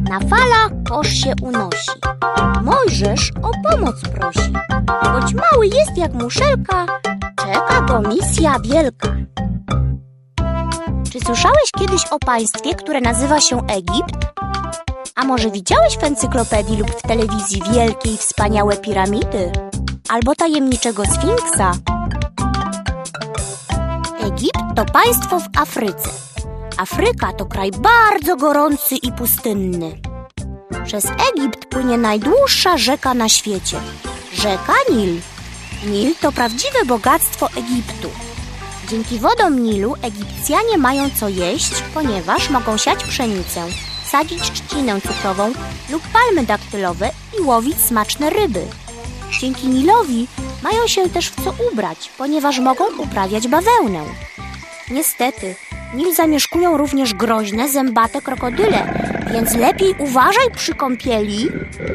Na falach kosz się unosi. Mojżesz o pomoc prosi. Choć mały jest jak muszelka, czeka go misja wielka. Czy słyszałeś kiedyś o państwie, które nazywa się Egipt? A może widziałeś w encyklopedii lub w telewizji wielkie i wspaniałe piramidy? Albo tajemniczego Sfinksa? Egipt to państwo w Afryce. Afryka to kraj bardzo gorący i pustynny. Przez Egipt płynie najdłuższa rzeka na świecie. Rzeka Nil. Nil to prawdziwe bogactwo Egiptu. Dzięki wodom Nilu Egipcjanie mają co jeść, ponieważ mogą siać pszenicę, sadzić trzcinę cukrową lub palmy daktylowe i łowić smaczne ryby. Dzięki Nilowi mają się też w co ubrać, ponieważ mogą uprawiać bawełnę. Niestety, Nil zamieszkują również groźne, zębate krokodyle, więc lepiej uważaj przy kąpieli.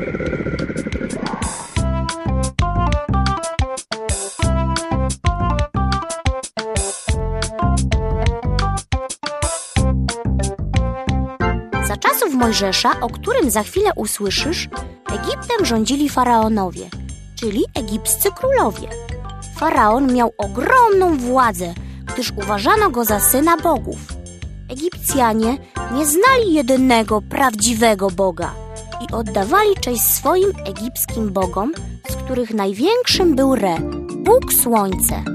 Za czasów Mojżesza, o którym za chwilę usłyszysz, Egiptem rządzili faraonowie, czyli egipscy królowie. Faraon miał ogromną władzę, gdyż uważano go za syna bogów. Egipcjanie nie znali jedynego, prawdziwego Boga i oddawali cześć swoim egipskim bogom, z których największym był Re, Bóg Słońce.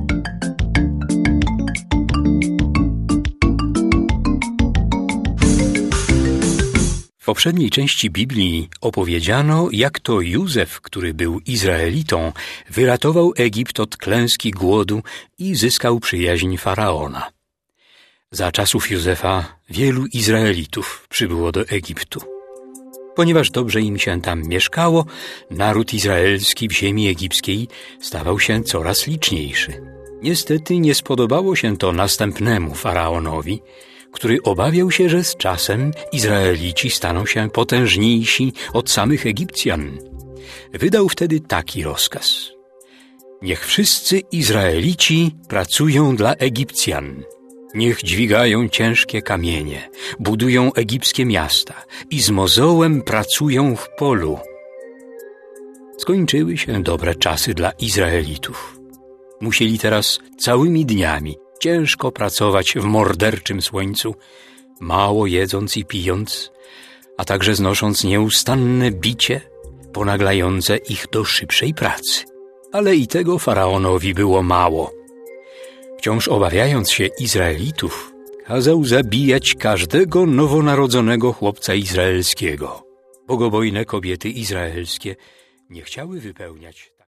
W poprzedniej części Biblii opowiedziano, jak to Józef, który był Izraelitą, wyratował Egipt od klęski głodu i zyskał przyjaźń Faraona. Za czasów Józefa wielu Izraelitów przybyło do Egiptu. Ponieważ dobrze im się tam mieszkało, naród izraelski w ziemi egipskiej stawał się coraz liczniejszy. Niestety nie spodobało się to następnemu Faraonowi, który obawiał się, że z czasem Izraelici staną się potężniejsi od samych Egipcjan. Wydał wtedy taki rozkaz: niech wszyscy Izraelici pracują dla Egipcjan. Niech dźwigają ciężkie kamienie, budują egipskie miasta i z mozołem pracują w polu. Skończyły się dobre czasy dla Izraelitów. Musieli teraz całymi dniami ciężko pracować w morderczym słońcu, mało jedząc i pijąc, a także znosząc nieustanne bicie ponaglające ich do szybszej pracy. Ale i tego Faraonowi było mało. Wciąż obawiając się Izraelitów, kazał zabijać każdego nowonarodzonego chłopca izraelskiego. Bogobojne kobiety izraelskie nie chciały wypełniać